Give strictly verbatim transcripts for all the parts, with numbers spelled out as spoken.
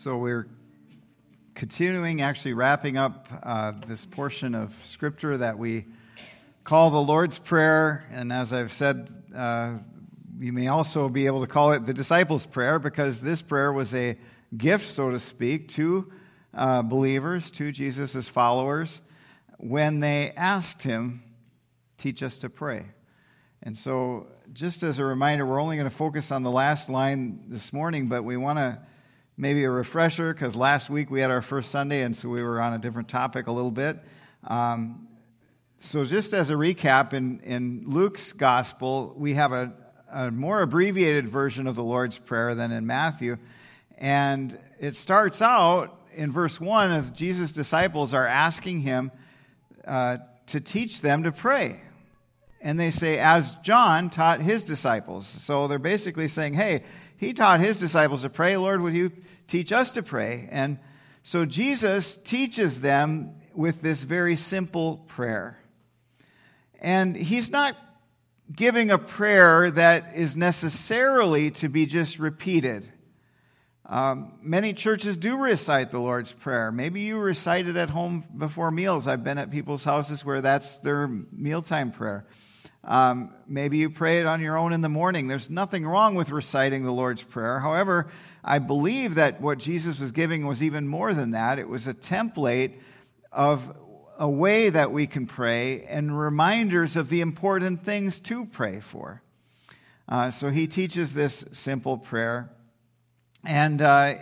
So we're continuing, actually wrapping up uh, this portion of Scripture that we call the Lord's Prayer. And as I've said, uh, you may also be able to call it the Disciples' Prayer, because this prayer was a gift, so to speak, to uh, believers, to Jesus' followers, when they asked him, teach us to pray. And so, just as a reminder, we're only going to focus on the last line this morning, but we want to maybe a refresher, because last week we had our first Sunday, and so we were on a different topic a little bit. Um, so just as a recap, in, in Luke's gospel, we have a, a more abbreviated version of the Lord's Prayer than in Matthew. And it starts out in verse one of Jesus' disciples are asking him uh, to teach them to pray. And they say, as John taught his disciples. So they're basically saying, hey, he taught his disciples to pray. Lord, would you teach us to pray? And so Jesus teaches them with this very simple prayer. And he's not giving a prayer that is necessarily to be just repeated. Um, many churches do recite the Lord's Prayer. Maybe you recite it at home before meals. I've been at people's houses where that's their mealtime prayer. Um, maybe you pray it on your own in the morning. There's nothing wrong with reciting the Lord's Prayer. However, I believe that what Jesus was giving was even more than that. It was a template of a way that we can pray and reminders of the important things to pray for. Uh, so he teaches this simple prayer. And uh,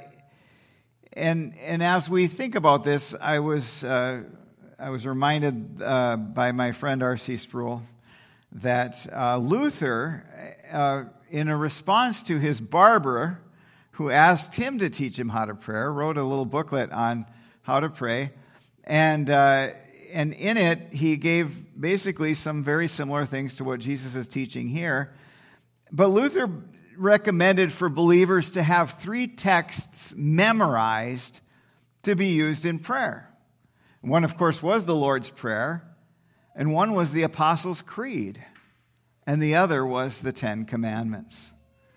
and and as we think about this, I was uh, I was reminded uh, by my friend R C Sproul that uh, Luther, uh, in a response to his barber, who asked him to teach him how to pray, wrote a little booklet on how to pray, and uh, and in it he gave basically some very similar things to what Jesus is teaching here. But Luther recommended for believers to have three texts memorized to be used in prayer. One, of course, was the Lord's Prayer, and one was the Apostles' Creed, and the other was the Ten Commandments.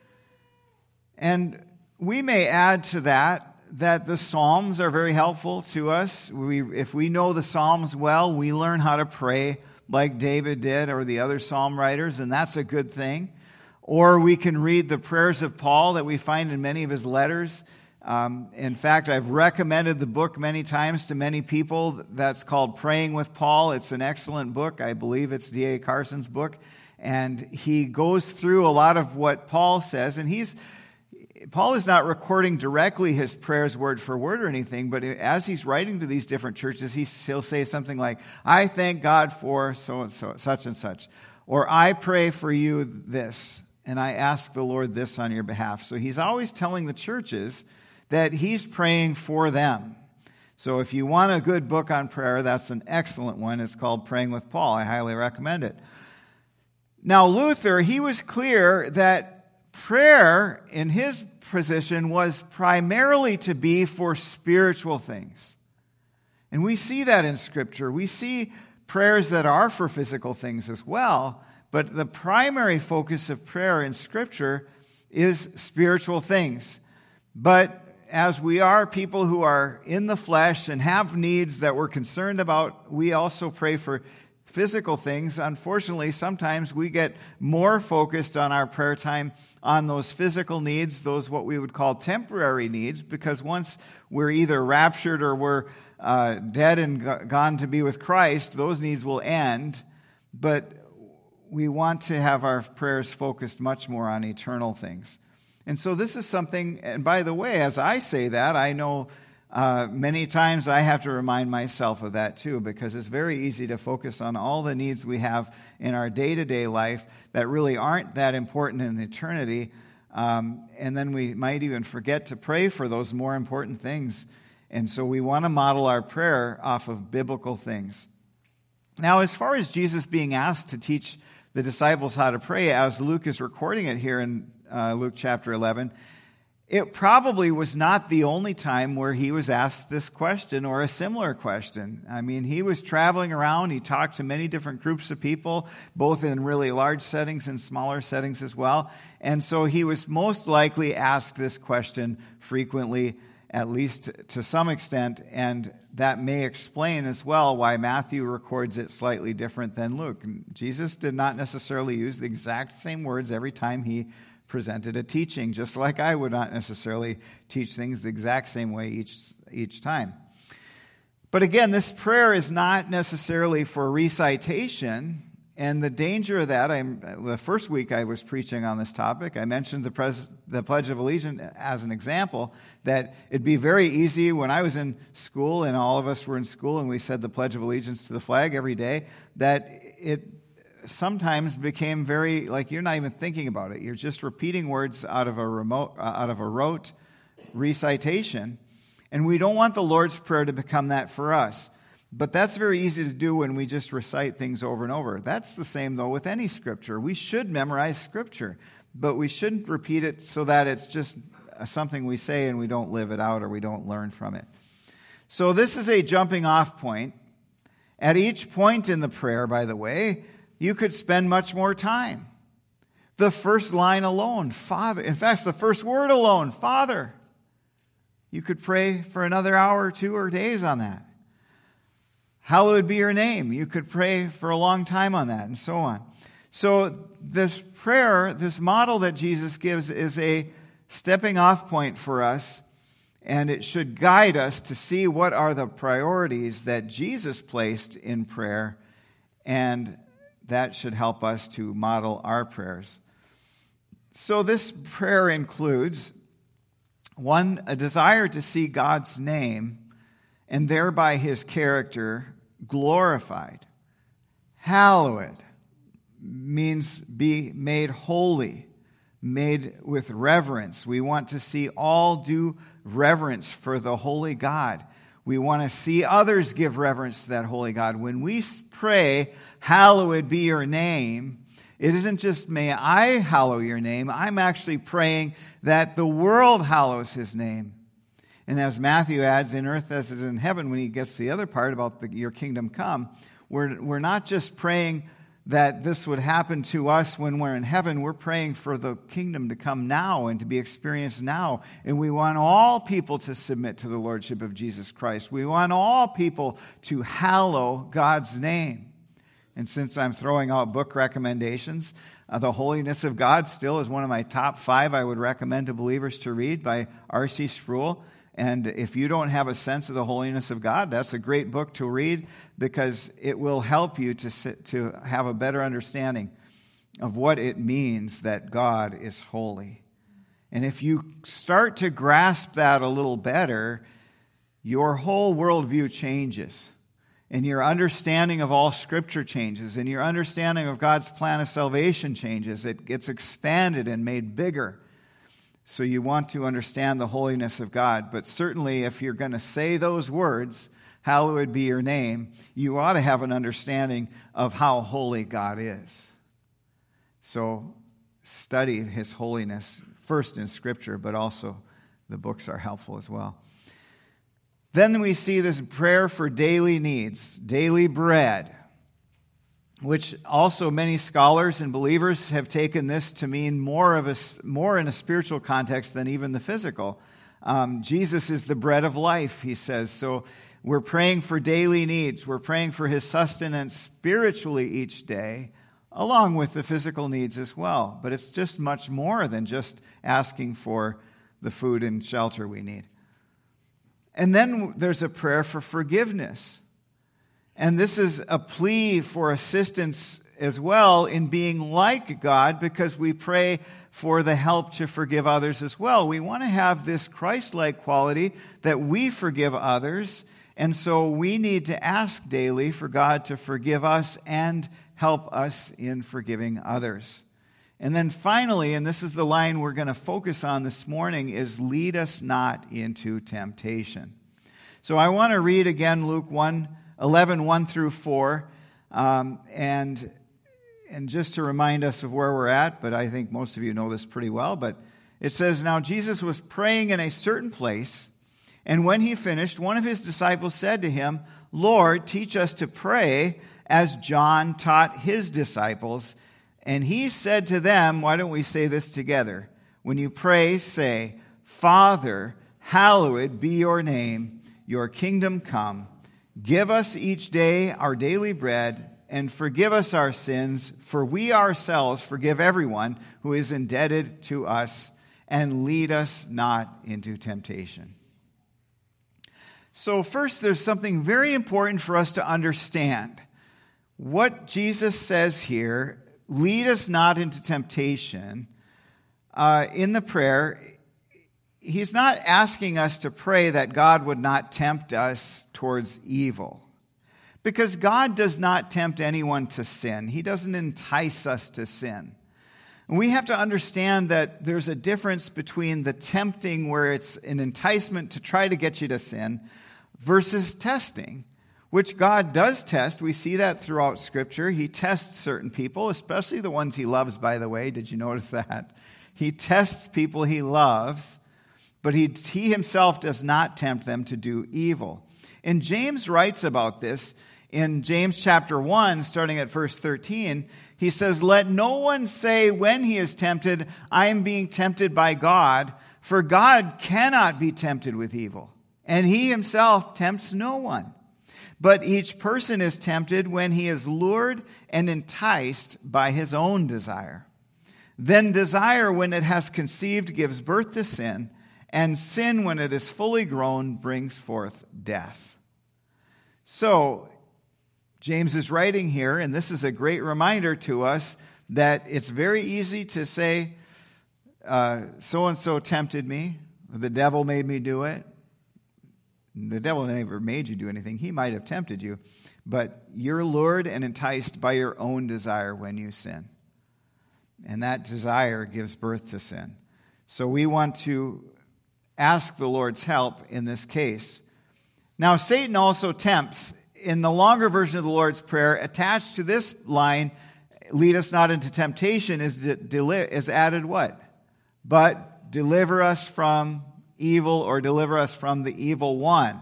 And we may add to that that the Psalms are very helpful to us. We, if we know the Psalms well, we learn how to pray like David did or the other psalm writers, and that's a good thing. Or we can read the prayers of Paul that we find in many of his letters. Um, in fact, I've recommended the book many times to many people. That's called Praying with Paul. It's an excellent book. I believe it's D A Carson's book. And he goes through a lot of what Paul says. And he's Paul is not recording directly his prayers word for word or anything, but as he's writing to these different churches, he'll say something like, I thank God for so and so, such and such. Or I pray for you this, and I ask the Lord this on your behalf. So he's always telling the churches that he's praying for them. So if you want a good book on prayer, that's an excellent one. It's called Praying with Paul. I highly recommend it. Now, Luther, he was clear that prayer in his position was primarily to be for spiritual things. And we see that in Scripture. We see prayers that are for physical things as well, but the primary focus of prayer in Scripture is spiritual things. But as we are people who are in the flesh and have needs that we're concerned about, we also pray for physical things. Unfortunately, sometimes we get more focused on our prayer time on those physical needs, those what we would call temporary needs, because once we're either raptured or we're uh, dead and g- gone to be with Christ, those needs will end. But we want to have our prayers focused much more on eternal things. And so this is something, and by the way, as I say that, I know uh, many times I have to remind myself of that too, because it's very easy to focus on all the needs we have in our day-to-day life that really aren't that important in eternity, um, and then we might even forget to pray for those more important things. And so we want to model our prayer off of biblical things. Now, as far as Jesus being asked to teach the disciples how to pray, as Luke is recording it here in uh, Luke chapter eleven, it probably was not the only time where he was asked this question or a similar question. I mean, he was traveling around. He talked to many different groups of people, both in really large settings and smaller settings as well. And so he was most likely asked this question frequently at least to some extent, and that may explain as well why Matthew records it slightly different than Luke. Jesus did not necessarily use the exact same words every time he presented a teaching, just like I would not necessarily teach things the exact same way each, each time. But again, this prayer is not necessarily for recitation, and the danger of that, I'm, the first week I was preaching on this topic, I mentioned the, pres, the Pledge of Allegiance as an example, that it'd be very easy when I was in school and all of us were in school and we said the Pledge of Allegiance to the flag every day, that it sometimes became very, like you're not even thinking about it. You're just repeating words out of a remote, uh, out of a rote recitation, and we don't want the Lord's Prayer to become that for us. But that's very easy to do when we just recite things over and over. That's the same, though, with any Scripture. We should memorize Scripture, but we shouldn't repeat it so that it's just something we say and we don't live it out or we don't learn from it. So this is a jumping off point. At each point in the prayer, by the way, you could spend much more time. The first line alone, Father. In fact, the first word alone, Father. You could pray for another hour or two or days on that. Hallowed be your name. You could pray for a long time on that, and so on. So this prayer, this model that Jesus gives, is a stepping off point for us, and it should guide us to see what are the priorities that Jesus placed in prayer, and that should help us to model our prayers. So this prayer includes, one, a desire to see God's name and thereby his character glorified. Hallowed means be made holy, made with reverence. We want to see all due reverence for the holy God. We want to see others give reverence to that holy God. When we pray, hallowed be your name, it isn't just may I hallow your name. I'm actually praying that the world hallows his name. And as Matthew adds, in earth as is in heaven, when he gets to the other part about the, your kingdom come, we're, we're not just praying that this would happen to us when we're in heaven. We're praying for the kingdom to come now and to be experienced now. And we want all people to submit to the lordship of Jesus Christ. We want all people to hallow God's name. And since I'm throwing out book recommendations, uh, The Holiness of God still is one of my top five I would recommend to believers to read by R C Sproul. And if you don't have a sense of the holiness of God, that's a great book to read because it will help you to sit, to have a better understanding of what it means that God is holy. And if you start to grasp that a little better, your whole worldview changes. And your understanding of all Scripture changes. And your understanding of God's plan of salvation changes. It gets expanded and made bigger. So you want to understand the holiness of God. But certainly if you're going to say those words, hallowed be your name, you ought to have an understanding of how holy God is. So study his holiness first in Scripture, but also the books are helpful as well. Then we see this prayer for daily needs, daily bread, which also many scholars and believers have taken this to mean more of a more in a spiritual context than even the physical. Um, Jesus is the bread of life, he says. So we're praying for daily needs. We're praying for his sustenance spiritually each day, along with the physical needs as well. But it's just much more than just asking for the food and shelter we need. And then there's a prayer for forgiveness. And this is a plea for assistance as well in being like God, because we pray for the help to forgive others as well. We want to have this Christ-like quality that we forgive others, and so we need to ask daily for God to forgive us and help us in forgiving others. And then finally, and this is the line we're going to focus on this morning, is lead us not into temptation. So I want to read again Luke one, eleven, one through four, um, and and just to remind us of where we're at, but I think most of you know this pretty well, but it says, "Now Jesus was praying in a certain place, and when he finished, one of his disciples said to him, 'Lord, teach us to pray as John taught his disciples.' And he said to them," why don't we say this together? "When you pray, say, 'Father, hallowed be your name, your kingdom come. Give us each day our daily bread, and forgive us our sins, for we ourselves forgive everyone who is indebted to us, and lead us not into temptation. So first, there's something very important for us to understand. What Jesus says here, lead us not into temptation, uh, in the prayer, he's not asking us to pray that God would not tempt us towards evil. Because God does not tempt anyone to sin. He doesn't entice us to sin. And we have to understand that there's a difference between the tempting, where it's an enticement to try to get you to sin, versus testing, which God does test. We see that throughout Scripture. He tests certain people, especially the ones he loves, by the way. Did you notice that? He tests people he loves, but he, he himself does not tempt them to do evil. And James writes about this in James chapter one, starting at verse thirteen. He says, "Let no one say when he is tempted, I am being tempted by God, for God cannot be tempted with evil, and he himself tempts no one. But each person is tempted when he is lured and enticed by his own desire. Then desire, when it has conceived, gives birth to sin, and sin, when it is fully grown, brings forth death." So, James is writing here, and this is a great reminder to us that it's very easy to say, uh, so-and-so tempted me, the devil made me do it. The devil never made you do anything. He might have tempted you, but you're lured and enticed by your own desire when you sin. And that desire gives birth to sin. So we want to ask the Lord's help in this case. Now, Satan also tempts. In the longer version of the Lord's Prayer, attached to this line, lead us not into temptation, is, de- is added what? But deliver us from evil, or deliver us from the evil one.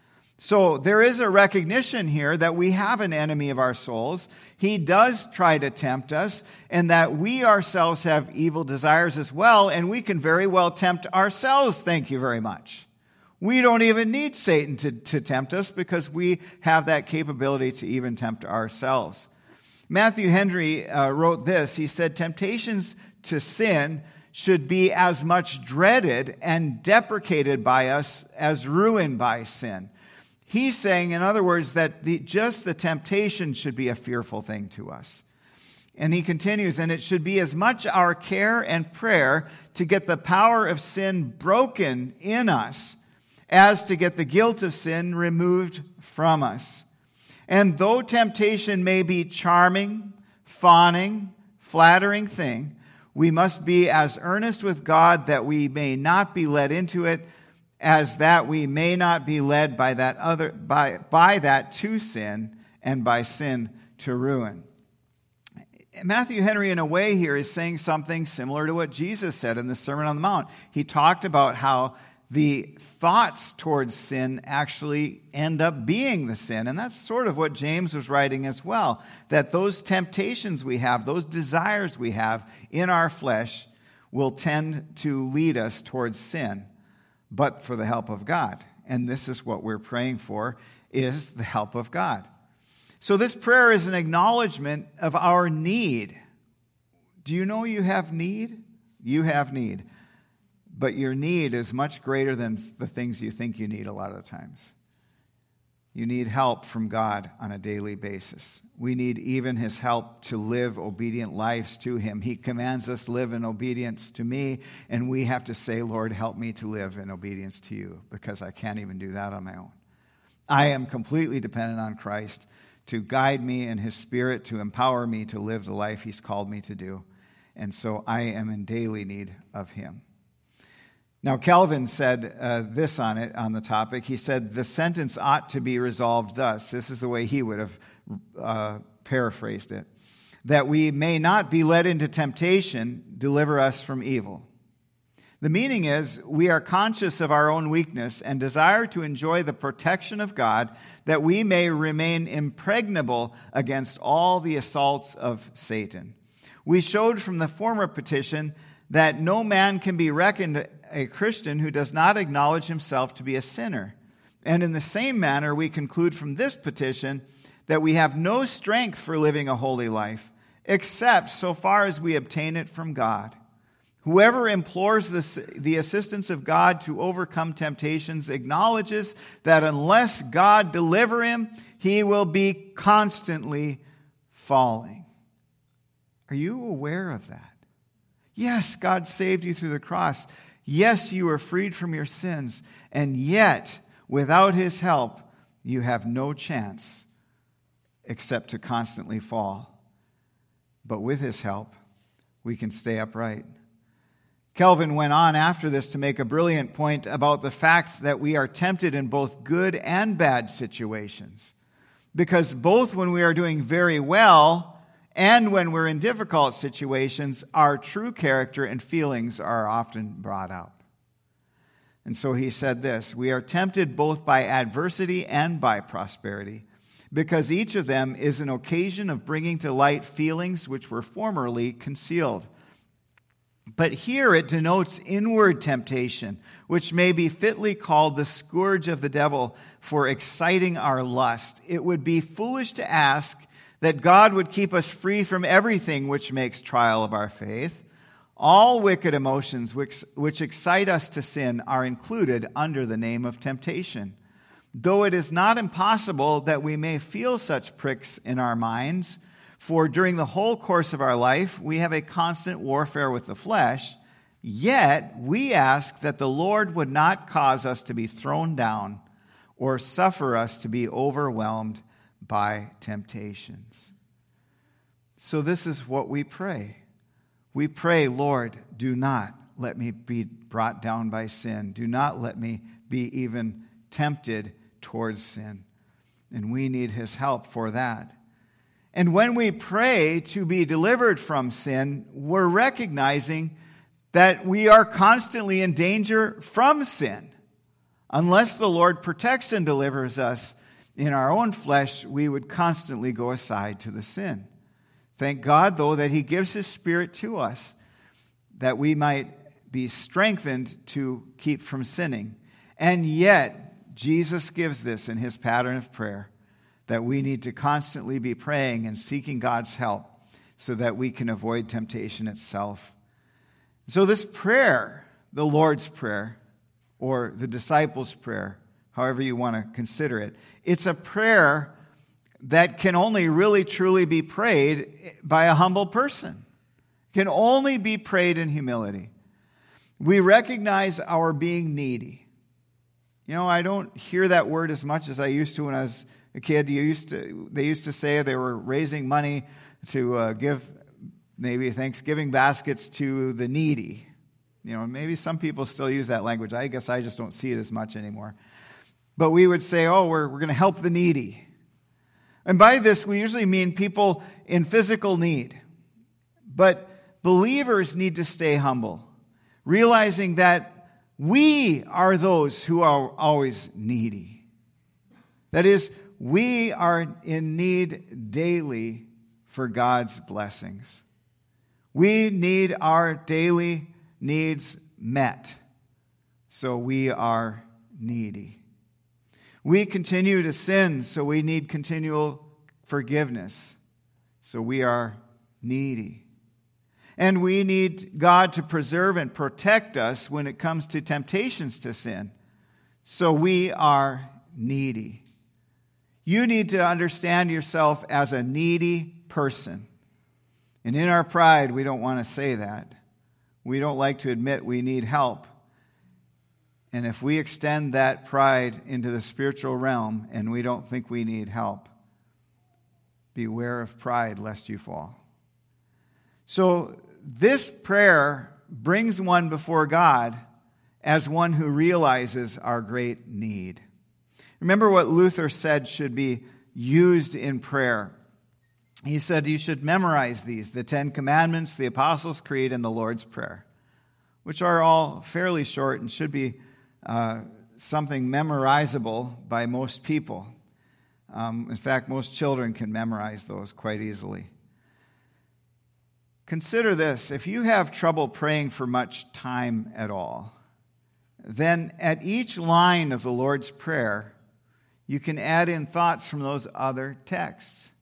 So there is a recognition here that we have an enemy of our souls. He does try to tempt us, and that we ourselves have evil desires as well, and we can very well tempt ourselves, thank you very much. We don't even need Satan to, to tempt us, because we have that capability to even tempt ourselves. Matthew Henry uh, wrote this. He said, "Temptations to sin should be as much dreaded and deprecated by us as ruin by sin." He's saying, in other words, that the, just the temptation should be a fearful thing to us. And he continues, "And it should be as much our care and prayer to get the power of sin broken in us as to get the guilt of sin removed from us. And though temptation may be charming, fawning, flattering thing, we must be as earnest with God that we may not be led into it, as that we may not be led by that other by by that to sin, and by sin to ruin." Matthew Henry, in a way here, is saying something similar to what Jesus said in the Sermon on the Mount. He talked about how the thoughts towards sin actually end up being the sin. And that's sort of what James was writing as well. That those temptations we have, those desires we have in our flesh will tend to lead us towards sin, but for the help of God. And this is what we're praying for, is the help of God. So this prayer is an acknowledgement of our need. Do you know you have need? You have need. But your need is much greater than the things you think you need a lot of the times. You need help from God on a daily basis. We need even His help to live obedient lives to Him. He commands us to live in obedience to me, and we have to say, "Lord, help me to live in obedience to you," because I can't even do that on my own. I am completely dependent on Christ to guide me and His Spirit to empower me to live the life He's called me to do. And so I am in daily need of Him. Now, Calvin said uh, this on it, on the topic. He said, "The sentence ought to be resolved thus." This is the way he would have uh, paraphrased it. "That we may not be led into temptation, deliver us from evil." The meaning is, we are conscious of our own weakness and desire to enjoy the protection of God, that we may remain impregnable against all the assaults of Satan. We showed from the former petition that no man can be reckoned a Christian who does not acknowledge himself to be a sinner. And in the same manner, we conclude from this petition that we have no strength for living a holy life, except so far as we obtain it from God. Whoever implores the, the assistance of God to overcome temptations acknowledges that unless God deliver him, he will be constantly falling. Are you aware of that? Yes, God saved you through the cross. Yes, you are freed from your sins. And yet, without his help, you have no chance except to constantly fall. But with his help, we can stay upright. Calvin went on after this to make a brilliant point about the fact that we are tempted in both good and bad situations. Because both when we are doing very well and when we're in difficult situations, our true character and feelings are often brought out. And so he said this, we are tempted both by adversity and by prosperity, because each of them is an occasion of bringing to light feelings which were formerly concealed. But here it denotes inward temptation, which may be fitly called the scourge of the devil for exciting our lust. It would be foolish to ask that God would keep us free from everything which makes trial of our faith. All wicked emotions which, which excite us to sin are included under the name of temptation. Though it is not impossible that we may feel such pricks in our minds, for during the whole course of our life, we have a constant warfare with the flesh, yet we ask that the Lord would not cause us to be thrown down or suffer us to be overwhelmed by temptations. So this is what we pray. We pray, Lord, do not let me be brought down by sin. Do not let me be even tempted towards sin. And we need his help for that. And when we pray to be delivered from sin, we're recognizing that we are constantly in danger from sin. Unless the Lord protects and delivers us in our own flesh, we would constantly go aside to the sin. Thank God, though, that he gives his Spirit to us, that we might be strengthened to keep from sinning. And yet, Jesus gives this in his pattern of prayer, that we need to constantly be praying and seeking God's help so that we can avoid temptation itself. So this prayer, the Lord's Prayer, or the disciples' prayer, however you want to consider it, it's a prayer that can only really truly be prayed by a humble person. Can only be prayed in humility. We recognize our being needy. You know, I don't hear that word as much as I used to when I was a kid. You used to, they used to say they were raising money to uh, give maybe Thanksgiving baskets to the needy. You know, maybe some people still use that language. I guess I just don't see it as much anymore. But we would say, oh, we're, we're going to help the needy. And by this, we usually mean people in physical need. But believers need to stay humble, realizing that we are those who are always needy. That is, we are in need daily for God's blessings. We need our daily needs met, so we are needy. We continue to sin, so we need continual forgiveness. So we are needy. And we need God to preserve and protect us when it comes to temptations to sin. So we are needy. You need to understand yourself as a needy person. And in our pride, we don't want to say that. We don't like to admit we need help. And if we extend that pride into the spiritual realm and we don't think we need help, beware of pride lest you fall. So this prayer brings one before God as one who realizes our great need. Remember what Luther said should be used in prayer. He said you should memorize these, the Ten Commandments, the Apostles' Creed, and the Lord's Prayer, which are all fairly short and should be Uh, something memorizable by most people. Um, in fact, most children can memorize those quite easily. Consider this. If you have trouble praying for much time at all, then at each line of the Lord's Prayer, you can add in thoughts from those other texts.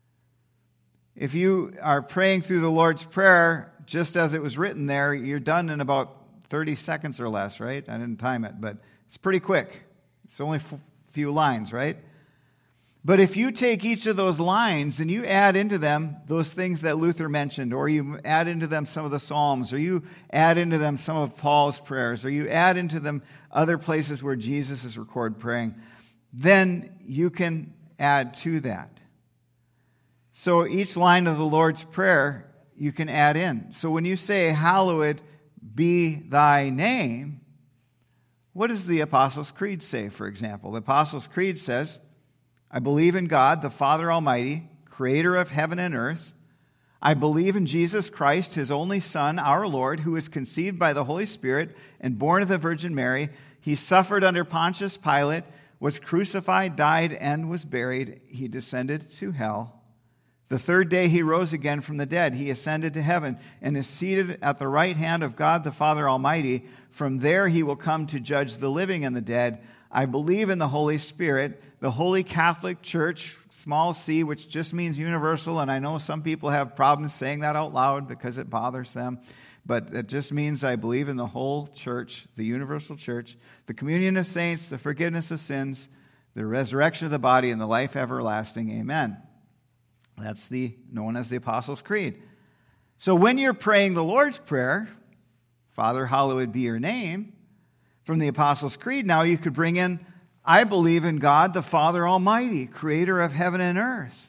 If you are praying through the Lord's Prayer just as it was written there, you're done in about thirty seconds or less, right? I didn't time it, but it's pretty quick. It's only a few lines, right? But if you take each of those lines and you add into them those things that Luther mentioned, or you add into them some of the Psalms, or you add into them some of Paul's prayers, or you add into them other places where Jesus is recorded praying, then you can add to that. So each line of the Lord's Prayer, you can add in. So when you say, hallowed be thy name, what does the Apostles' Creed say, for example? The Apostles' Creed says, I believe in God, the Father Almighty, creator of heaven and earth. I believe in Jesus Christ, his only Son, our Lord, who was conceived by the Holy Spirit and born of the Virgin Mary. He suffered under Pontius Pilate, was crucified, died, and was buried. He descended to hell. The third day he rose again from the dead. He ascended to heaven and is seated at the right hand of God the Father Almighty. From there he will come to judge the living and the dead. I believe in the Holy Spirit, the Holy Catholic Church, small c, which just means universal, and I know some people have problems saying that out loud because it bothers them, but it just means I believe in the whole church, the universal church, the communion of saints, the forgiveness of sins, the resurrection of the body, and the life everlasting. Amen. That's the known as the Apostles' Creed. So when you're praying the Lord's Prayer, Father, hallowed be your name, from the Apostles' Creed, now you could bring in, I believe in God, the Father Almighty, creator of heaven and earth.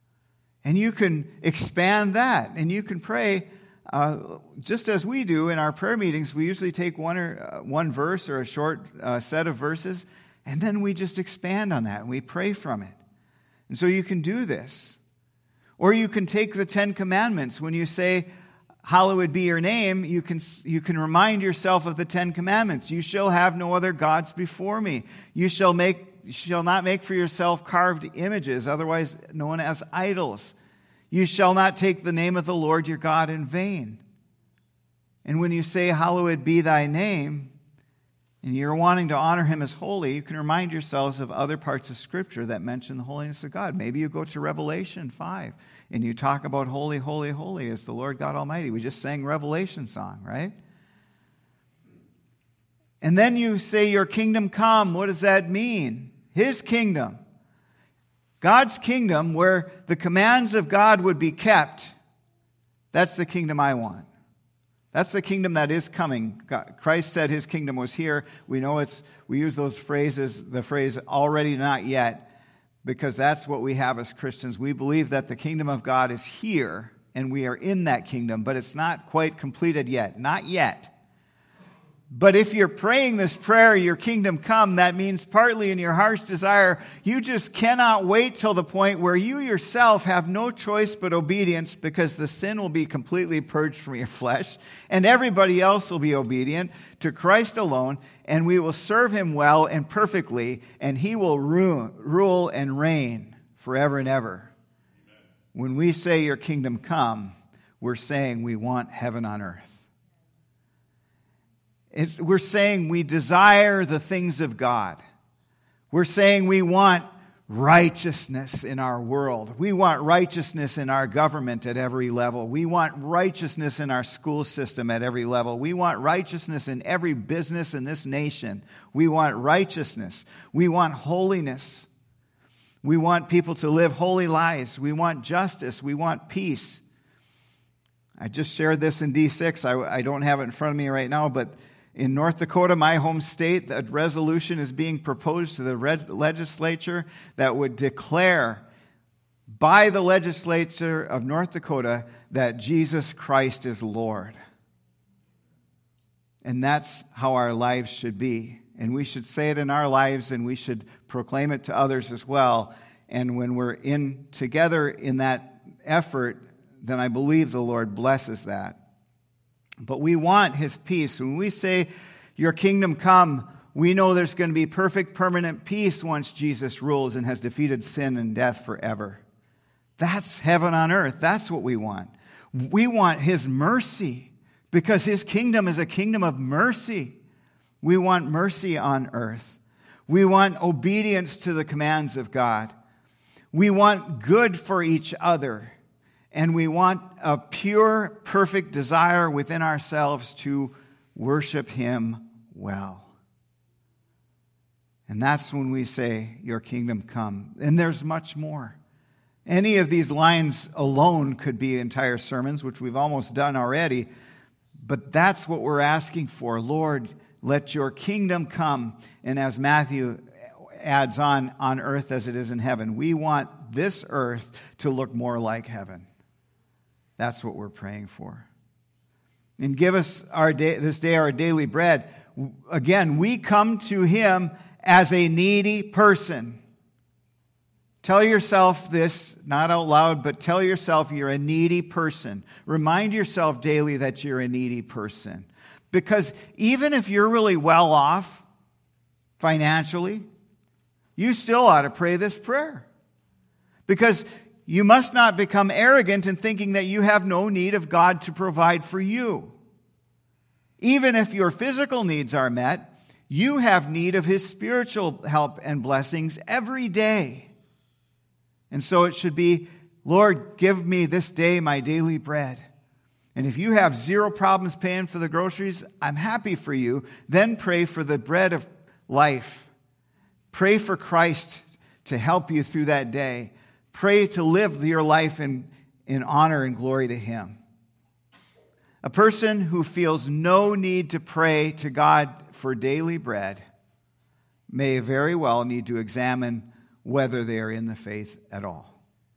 And you can expand that, and you can pray uh, just as we do in our prayer meetings. We usually take one or uh, one verse or a short uh, set of verses, and then we just expand on that, and we pray from it. And so you can do this. Or you can take the Ten Commandments. When you say, hallowed be your name, you can, you can remind yourself of the Ten Commandments. You shall have no other gods before me. You shall make, you shall not make for yourself carved images, otherwise known as idols. You shall not take the name of the Lord your God in vain. And when you say, hallowed be thy name, and you're wanting to honor him as holy, you can remind yourselves of other parts of Scripture that mention the holiness of God. Maybe you go to Revelation five, and you talk about holy, holy, holy is the Lord God Almighty. We just sang Revelation song, right? And then you say, your kingdom come. What does that mean? His kingdom. God's kingdom, where the commands of God would be kept. That's the kingdom I want. That's the kingdom that is coming. God, Christ said his kingdom was here. We know it's, we use those phrases, the phrase already not yet, because that's what we have as Christians. We believe that the kingdom of God is here, and we are in that kingdom, but it's not quite completed yet. Not yet. But if you're praying this prayer, your kingdom come, that means partly in your heart's desire, you just cannot wait till the point where you yourself have no choice but obedience, because the sin will be completely purged from your flesh, and everybody else will be obedient to Christ alone, and we will serve him well and perfectly, and he will rule, rule and reign forever and ever. Amen. When we say your kingdom come, we're saying we want heaven on earth. It's, we're saying we desire the things of God. We're saying we want righteousness in our world. We want righteousness in our government at every level. We want righteousness in our school system at every level. We want righteousness in every business in this nation. We want righteousness. We want holiness. We want people to live holy lives. We want justice. We want peace. I just shared this in D six. I, I don't have it in front of me right now, but in North Dakota, my home state, a resolution is being proposed to the legislature that would declare by the legislature of North Dakota that Jesus Christ is Lord. And that's how our lives should be. And we should say it in our lives, and we should proclaim it to others as well. And when we're in together in that effort, then I believe the Lord blesses that. But we want his peace. When we say, your kingdom come, we know there's going to be perfect, permanent peace once Jesus rules and has defeated sin and death forever. That's heaven on earth. That's what we want. We want his mercy, because his kingdom is a kingdom of mercy. We want mercy on earth. We want obedience to the commands of God. We want good for each other. And we want a pure, perfect desire within ourselves to worship Him well. And that's when we say, your kingdom come. And there's much more. Any of these lines alone could be entire sermons, which we've almost done already. But that's what we're asking for. Lord, let your kingdom come. And as Matthew adds on, on earth as it is in heaven. We want this earth to look more like heaven. That's what we're praying for. And give us our day, this day our daily bread. Again, we come to Him as a needy person. Tell yourself this, not out loud, but tell yourself you're a needy person. Remind yourself daily that you're a needy person. Because even if you're really well off financially, you still ought to pray this prayer. Because you must not become arrogant in thinking that you have no need of God to provide for you. Even if your physical needs are met, you have need of His spiritual help and blessings every day. And so it should be, Lord, give me this day my daily bread. And if you have zero problems paying for the groceries, I'm happy for you. Then pray for the bread of life. Pray for Christ to help you through that day. Pray to live your life in, in honor and glory to Him. A person who feels no need to pray to God for daily bread may very well need to examine whether they are in the faith at all.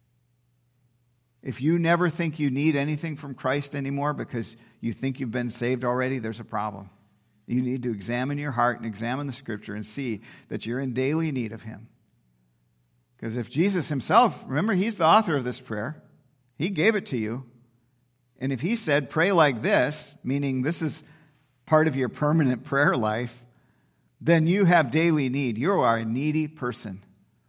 If you never think you need anything from Christ anymore because you think you've been saved already, there's a problem. You need to examine your heart and examine the Scripture and see that you're in daily need of Him. Because if Jesus Himself, remember, He's the author of this prayer. He gave it to you. And if He said, pray like this, meaning this is part of your permanent prayer life, then you have daily need. You are a needy person.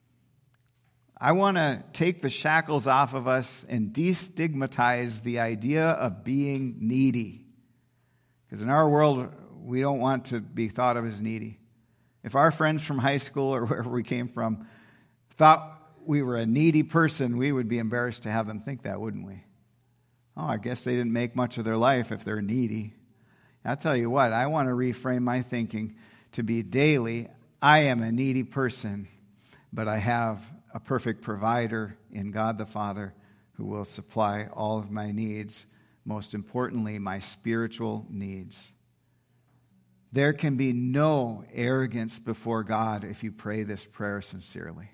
I want to take the shackles off of us and destigmatize the idea of being needy. Because in our world, we don't want to be thought of as needy. If our friends from high school or wherever we came from thought we were a needy person, we would be embarrassed to have them think that, wouldn't we? Oh, I guess they didn't make much of their life if they're needy. I'll tell you what, I want to reframe my thinking to be daily, I am a needy person, but I have a perfect provider in God the Father who will supply all of my needs, most importantly, my spiritual needs. There can be no arrogance before God if you pray this prayer sincerely.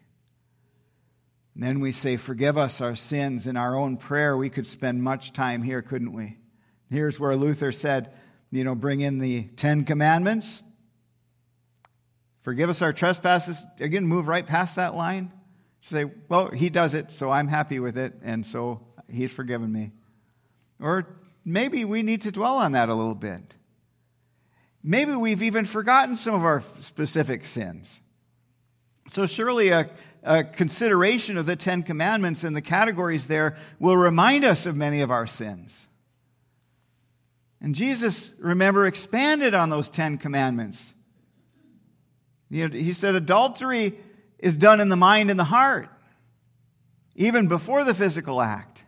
And then we say, forgive us our sins. In our own prayer, we could spend much time here, couldn't we? Here's where Luther said, you know, bring in the Ten Commandments. Forgive us our trespasses. Again, move right past that line. Say, well, He does it, so I'm happy with it, and so He's forgiven me. Or maybe we need to dwell on that a little bit. Maybe we've even forgotten some of our specific sins. So surely a, a consideration of the Ten Commandments and the categories there will remind us of many of our sins. And Jesus, remember, expanded on those Ten Commandments. You know, He said adultery is done in the mind and the heart, even before the physical act.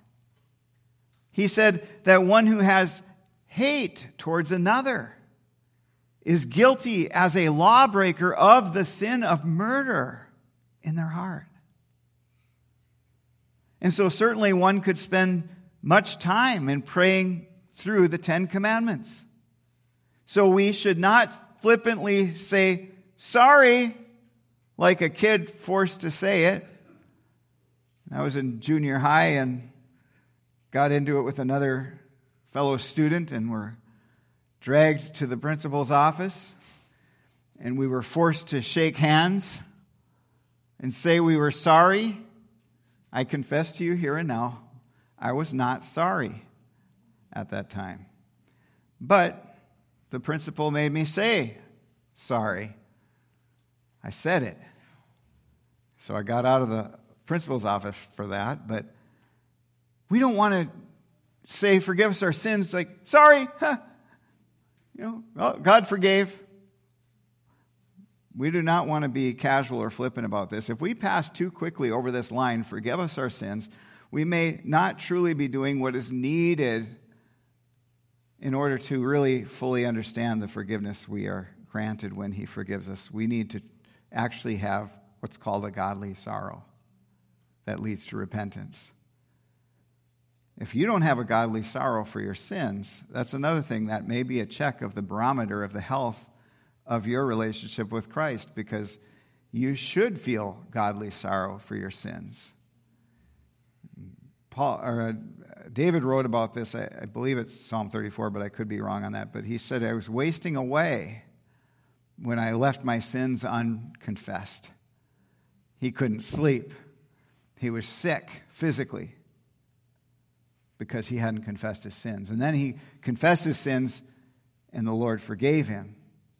He said that one who has hate towards another is guilty as a lawbreaker of the sin of murder in their heart. And so certainly one could spend much time in praying through the Ten Commandments. So we should not flippantly say, sorry, like a kid forced to say it. I was in junior high and got into it with another fellow student, and were dragged to the principal's office, and we were forced to shake hands and say we were sorry. I confess to you here and now, I was not sorry at that time. But the principal made me say sorry. I said it. So I got out of the principal's office for that, but we don't want to say, forgive us our sins, like, sorry, huh. You know, well, God forgave. We do not want to be casual or flippant about this. If we pass too quickly over this line, forgive us our sins, we may not truly be doing what is needed in order to really fully understand the forgiveness we are granted when he forgives us. We need to actually have what's called a godly sorrow that leads to repentance. If you don't have a godly sorrow for your sins, that's another thing that may be a check of the barometer of the health of your relationship with Christ, because you should feel godly sorrow for your sins. Paul or uh, David wrote about this. I, I believe it's Psalm thirty-four, but I could be wrong on that. But he said, "I was wasting away when I left my sins unconfessed." He couldn't sleep. He was sick physically because he hadn't confessed his sins. And then he confessed his sins, and the Lord forgave him.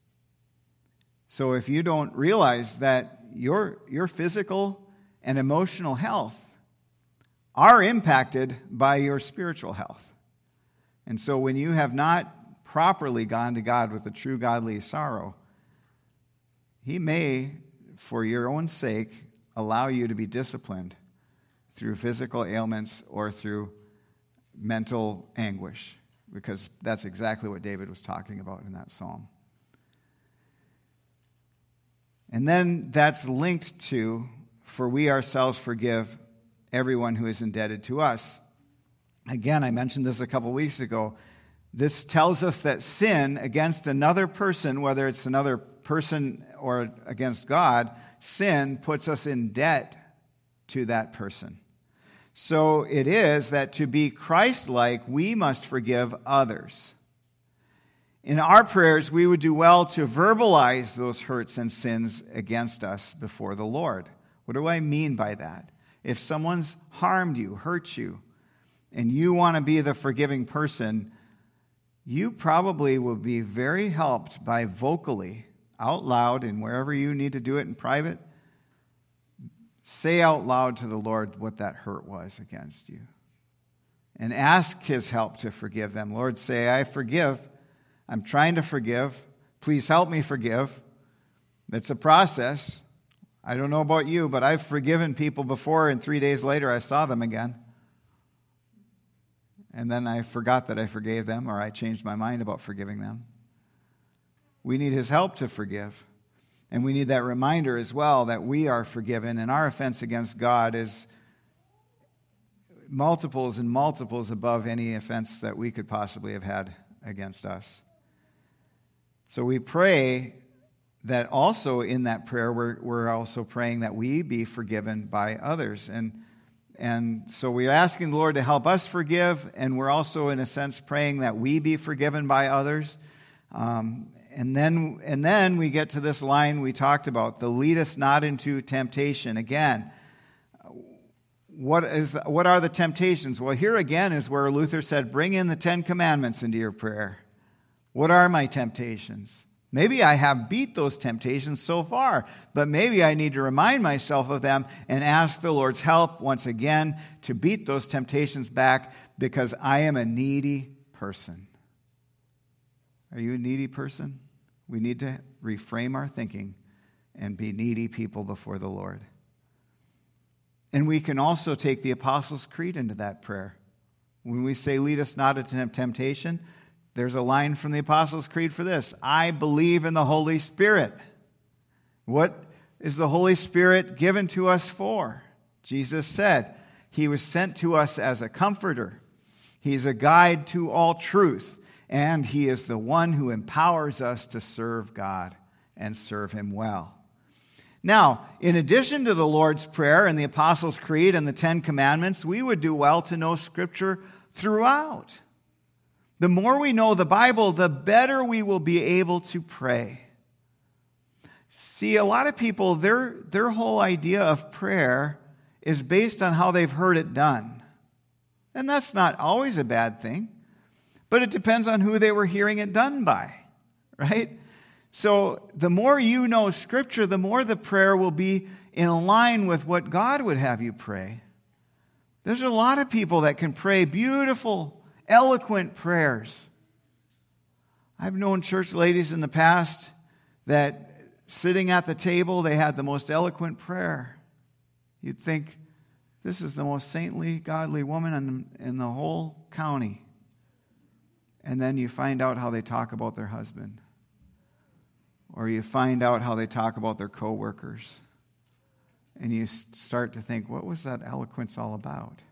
So if you don't realize that your, your physical and emotional health are impacted by your spiritual health. And so when you have not properly gone to God with a true godly sorrow, he may, for your own sake, allow you to be disciplined through physical ailments or through mental anguish, because that's exactly what David was talking about in that psalm. And then that's linked to, for we ourselves forgive everyone who is indebted to us. Again, I mentioned this a couple weeks ago. This tells us that sin against another person, whether it's another person or against God, sin puts us in debt to that person. So it is that to be Christ-like, we must forgive others. In our prayers, we would do well to verbalize those hurts and sins against us before the Lord. What do I mean by that? If someone's harmed you, hurt you, and you want to be the forgiving person, you probably will be very helped by vocally, out loud, and wherever you need to do it in private, say out loud to the Lord what that hurt was against you. And ask his help to forgive them. Lord, say, I forgive. I'm trying to forgive. Please help me forgive. It's a process. I don't know about you, but I've forgiven people before, and three days later I saw them again. And then I forgot that I forgave them, or I changed my mind about forgiving them. We need his help to forgive. And we need that reminder as well that we are forgiven, and our offense against God is multiples and multiples above any offense that we could possibly have had against us. So we pray that also in that prayer, we're, we're also praying that we be forgiven by others. And, and so we're asking the Lord to help us forgive, and we're also, in a sense, praying that we be forgiven by others. Um, and then, and then we get to this line we talked about, the lead us not into temptation. Again, what is what are the temptations? Well, here again is where Luther said, bring in the Ten Commandments into your prayer. What are my temptations? Maybe I have beat those temptations so far, but maybe I need to remind myself of them and ask the Lord's help once again to beat those temptations back, because I am a needy person. Are you a needy person? We need to reframe our thinking and be needy people before the Lord. And we can also take the Apostles' Creed into that prayer. When we say, lead us not into temptation, there's a line from the Apostles' Creed for this. I believe in the Holy Spirit. What is the Holy Spirit given to us for? Jesus said he was sent to us as a comforter. He's a guide to all truth. And he is the one who empowers us to serve God and serve him well. Now, in addition to the Lord's Prayer and the Apostles' Creed and the Ten Commandments, we would do well to know Scripture throughout. The more we know the Bible, the better we will be able to pray. See, a lot of people, their, their whole idea of prayer is based on how they've heard it done. And that's not always a bad thing, but it depends on who they were hearing it done by, right? So the more you know Scripture, the more the prayer will be in line with what God would have you pray. There's a lot of people that can pray beautiful, eloquent prayers. I've known church ladies in the past that sitting at the table, they had the most eloquent prayer. You'd think, this is the most saintly, godly woman in, in the whole county. And then you find out how they talk about their husband. Or you find out how they talk about their coworkers. And you start to think, what was that eloquence all about?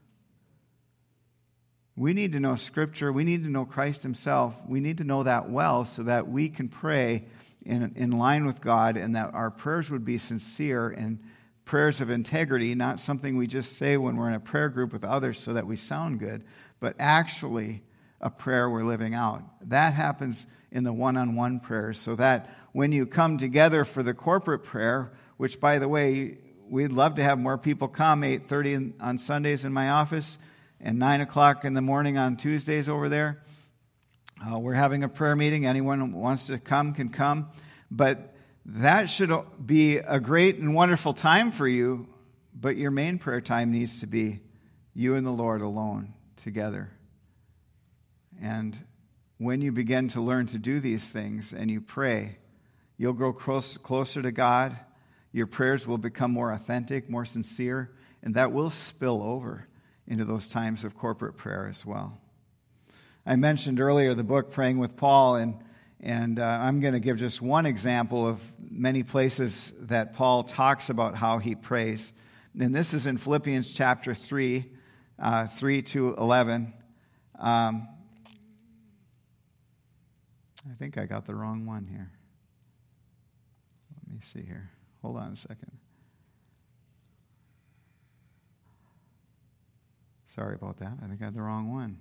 We need to know Scripture. We need to know Christ himself. We need to know that well so that we can pray in, in line with God and that our prayers would be sincere and prayers of integrity, not something we just say when we're in a prayer group with others so that we sound good, but actually a prayer we're living out. That happens in the one-on-one prayers so that when you come together for the corporate prayer, which, by the way, we'd love to have more people come, eight thirty on Sundays in my office, and nine o'clock in the morning on Tuesdays over there. Uh, we're having a prayer meeting. Anyone who wants to come can come. But that should be a great and wonderful time for you. But your main prayer time needs to be you and the Lord alone together. And when you begin to learn to do these things and you pray, you'll grow close, closer to God. Your prayers will become more authentic, more sincere, and that will spill over into those times of corporate prayer as well. I mentioned earlier the book Praying with Paul, and, and uh, I'm going to give just one example of many places that Paul talks about how he prays. And this is in Philippians chapter three, uh, three to eleven. Um, I think I got the wrong one here. Let me see here. Hold on a second. Sorry about that. I think I had the wrong one.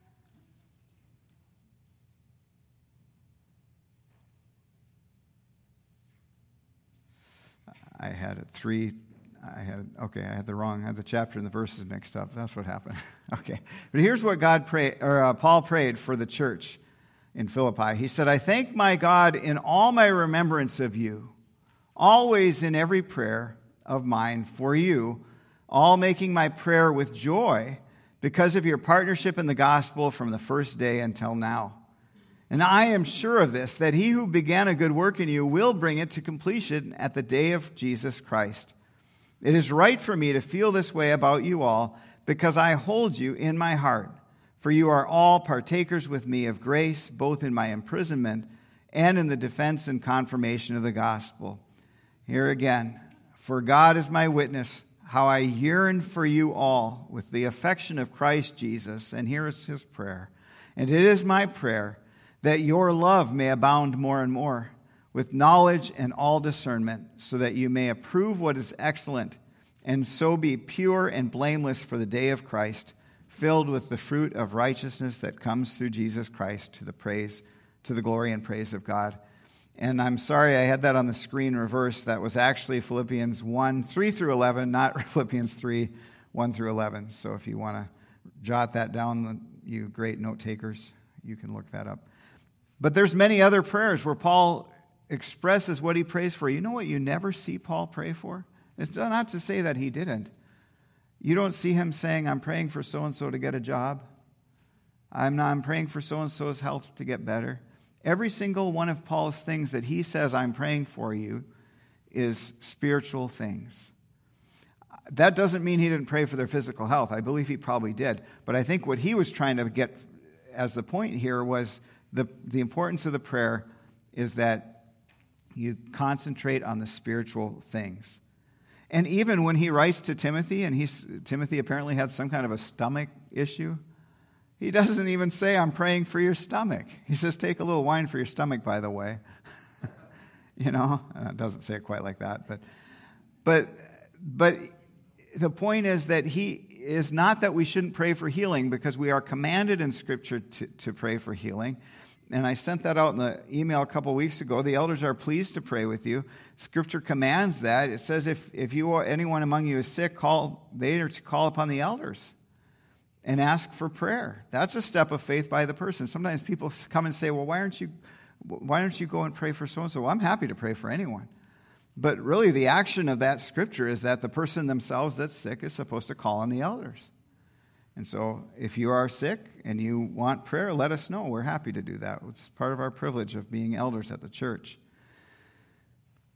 I had it three. I had okay. I had the wrong. I had the chapter and the verses mixed up. That's what happened. Okay, but here's what God prayed, or uh, Paul prayed for the church in Philippi. He said, "I thank my God in all my remembrance of you, always in every prayer of mine for you, all making my prayer with joy because of your partnership in the gospel from the first day until now. And I am sure of this, that he who began a good work in you will bring it to completion at the day of Jesus Christ. It is right for me to feel this way about you all because I hold you in my heart. For you are all partakers with me of grace, both in my imprisonment and in the defense and confirmation of the gospel." Here again, "For God is my witness, how I yearn for you all with the affection of Christ Jesus." And here is his prayer. "And it is my prayer that your love may abound more and more with knowledge and all discernment, so that you may approve what is excellent, and so be pure and blameless for the day of Christ, filled with the fruit of righteousness that comes through Jesus Christ to the praise, to the glory and praise of God." And I'm sorry I had that on the screen reversed. That was actually Philippians one, three through eleven, not Philippians three, one through eleven. So if you want to jot that down, you great note takers, you can look that up. But there's many other prayers where Paul expresses what he prays for. You know what you never see Paul pray for? It's not to say that he didn't. You don't see him saying, "I'm praying for so-and-so to get a job. I'm not, I'm praying for so-and-so's health to get better." Every single one of Paul's things that he says, "I'm praying for you," is spiritual things. That doesn't mean he didn't pray for their physical health. I believe he probably did. But I think what he was trying to get as the point here was the, the importance of the prayer is that you concentrate on the spiritual things. And even when he writes to Timothy, and he's, Timothy apparently had some kind of a stomach issue, he doesn't even say, "I'm praying for your stomach." He says, "Take a little wine for your stomach, by the way." You know, it doesn't say it quite like that. But, but, but the point is that he is not that we shouldn't pray for healing, because we are commanded in Scripture to, to pray for healing. And I sent that out in the email a couple weeks ago. The elders are pleased to pray with you. Scripture commands that. It says if, if you or anyone among you is sick, call they are to call upon the elders and ask for prayer. That's a step of faith by the person. Sometimes people come and say, "Well, why aren't you, why don't you go and pray for so-and-so?" Well, I'm happy to pray for anyone. But really the action of that scripture is that the person themselves that's sick is supposed to call on the elders. And so if you are sick and you want prayer, let us know. We're happy to do that. It's part of our privilege of being elders at the church.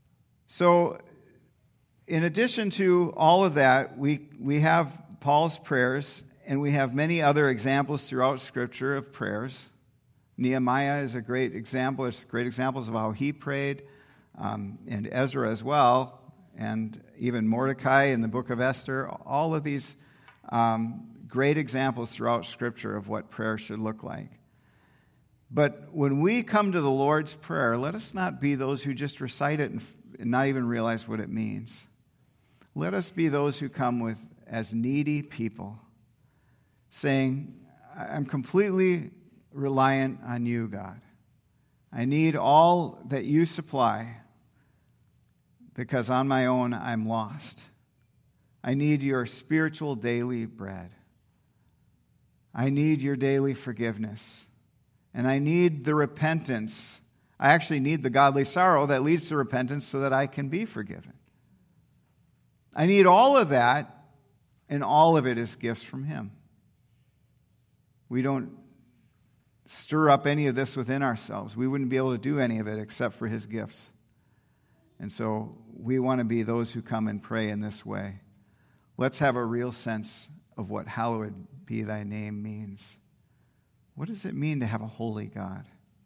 So, in addition to all of that, we, we have Paul's prayers, and we have many other examples throughout Scripture of prayers. Nehemiah is a great example. It's great examples of how he prayed, um, and Ezra as well, and even Mordecai in the book of Esther. All of these um, great examples throughout Scripture of what prayer should look like. But when we come to the Lord's Prayer, let us not be those who just recite it and, and not even realize what it means. Let us be those who come with as needy people, saying, I'm completely reliant on you, God. I need all that you supply, because on my own I'm lost. I need your spiritual daily bread. I need your daily forgiveness. And I need the repentance. I actually need the godly sorrow that leads to repentance so that I can be forgiven. I need all of that, and all of it is gifts from Him. We don't stir up any of this within ourselves. We wouldn't be able to do any of it except for His gifts. And so we want to be those who come and pray in this way. Let's have a real sense of what hallowed be thy name means. What does it mean to have a holy God?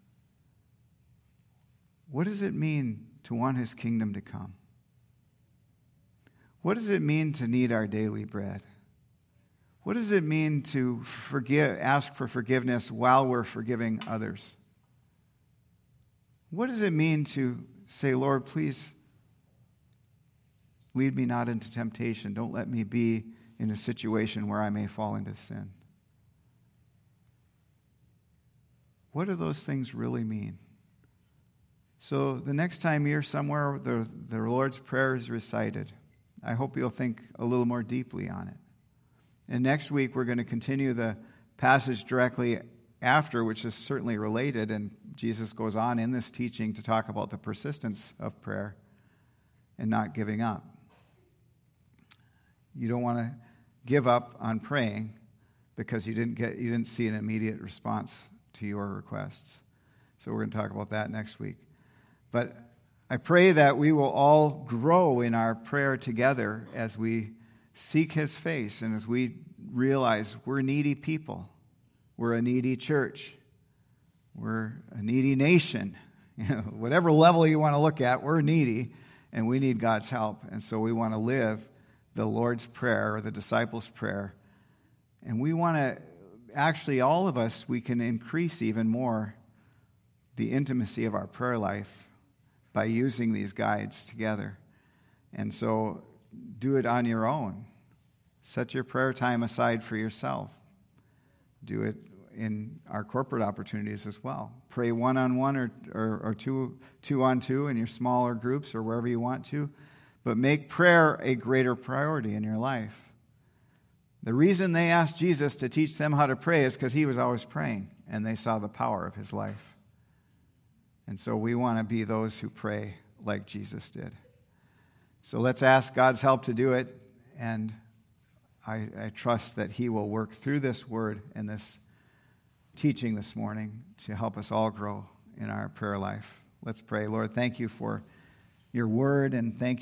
What does it mean to want His kingdom to come? What does it mean to need our daily bread? What does it mean to forgive, ask for forgiveness while we're forgiving others? What does it mean to say, Lord, please lead me not into temptation. Don't let me be in a situation where I may fall into sin. What do those things really mean? So the next time you're somewhere the, the Lord's Prayer is recited, I hope you'll think a little more deeply on it. And next week we're going to continue the passage directly after, which is certainly related, and Jesus goes on in this teaching to talk about the persistence of prayer and not giving up. You don't want to give up on praying because you didn't get you didn't see an immediate response to your requests. So we're going to talk about that next week. But I pray that we will all grow in our prayer together as we seek His face and as we realize we're needy people. We're a needy church. We're a needy nation. You know, whatever level you want to look at, we're needy and we need God's help. And so we want to live the Lord's Prayer or the disciples' prayer. And we want to, actually all of us, we can increase even more the intimacy of our prayer life by using these guides together. And so do it on your own. Set your prayer time aside for yourself. Do it in our corporate opportunities as well. Pray one-on-one or, or, or two, two-on-two in your smaller groups or wherever you want to. But make prayer a greater priority in your life. The reason they asked Jesus to teach them how to pray is because He was always praying, and they saw the power of His life. And so we want to be those who pray like Jesus did. So let's ask God's help to do it, and I, I trust that He will work through this word and this teaching this morning to help us all grow in our prayer life. Let's pray. Lord, thank you for your word, and thank you